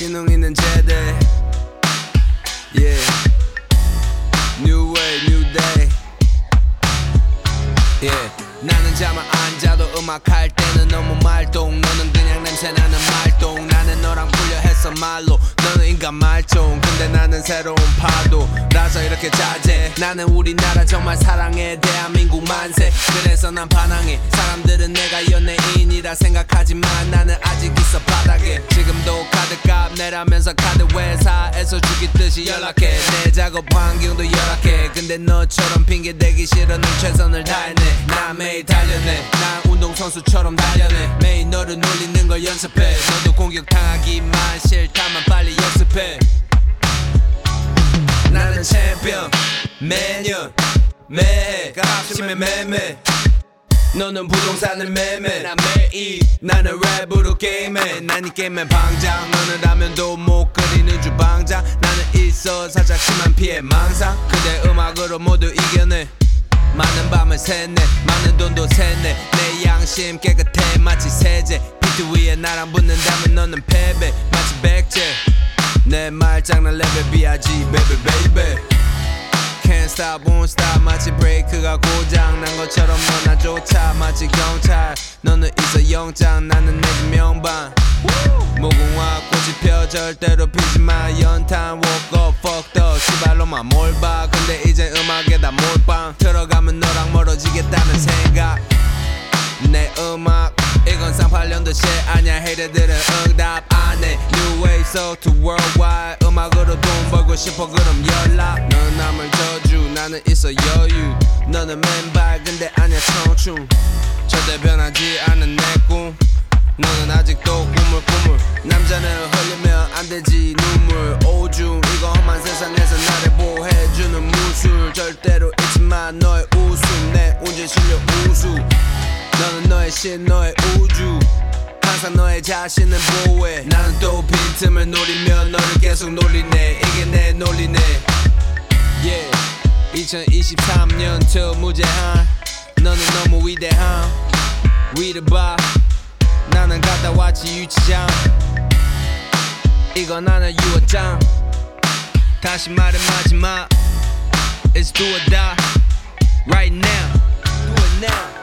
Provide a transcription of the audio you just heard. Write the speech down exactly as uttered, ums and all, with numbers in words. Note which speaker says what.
Speaker 1: 신흥이는 제대 Yeah New way, new day Yeah 나는 잠을 안 자도 음악할 때는 너무 말똥 너는 그냥 냄새나는 말똥 나는 너랑 풀려 했어 말로 너는 인간 말종 근데 나는 새로운 파도라서 이렇게 자제 나는 우리나라 정말 사랑해 대한민국 만세 그래서 난 반항해 사람들은 내가 연예인이라 생각하지만 나는 아직 있어 바닥에 지금도 카드값 내라면서 카드 회사에서 죽이듯이 연락해 내 작업 환경도 열악해 근데 너처럼 핑계대기 싫어 넌 최선을 다했네 나 매일 달려내 난 운동선수처럼 달려내 매일 너를 놀리는 걸 연습해 너도 공격당하기만 싫다면 빨리 연습해 나는 챔피언 매년 매해 값치면 매매 너는 부동산을 매매 난 매일 나는 랩으로 게임해 난 이 게임의 방장 너는 라면도 못 끓이는 주방장 나는 있어 살짝 심한 피해 망상 근데 음악으로 모두 이겨내 많은 밤을 샜네 많은 돈도 샜네 내 양심 깨끗해 마치 세제 비트 위에 나랑 붙는다면 너는 패배 마치 백제 내 말장난 레벨 비아지 baby baby Can't stop won't stop 마치 브레이크가 고장난 것처럼 너나조차 마치 경찰 너는 있어 영장 나는 내집 명반 무궁화 꽃이 펴 절대로 피지마 연탄 walk up fuck the 시발로만 몰봐 근데 이제 음악에다 몰빵 들어가면 너랑 멀어지겠다는 생각 내 음악 이건 쌍팔년도 shit 아냐 헤이터들은 응답 안해 New wave so to worldwide 음악으로 돈 벌고 싶어 그럼 연락 너는 남을 저주 나는 있어 여유 너는 맨발 근데 아냐 청춘 절대 변하지 않은 내 꿈 너는 아직도 꿈을 꿈을 남자는 흘리면 안되지 눈물 오줌 이거 험한 세상에서 나를 보호해주는 무술 절대로 잊지마 너의 웃음 내 운전 실력 우수 너는 너의 신 너의 우주 항상 너의 자신을 보호해 나는 또 빈틈을 노리며 너를 계속 놀리네 이게 내 논리네 Yeah 이천이십삼년부터 무제한 너는 너무 위대한 위를 봐 나는 갔다 왔지 유치장 이건 나는 유어장 다시 말해 마지막 It's do or die Right now Do it now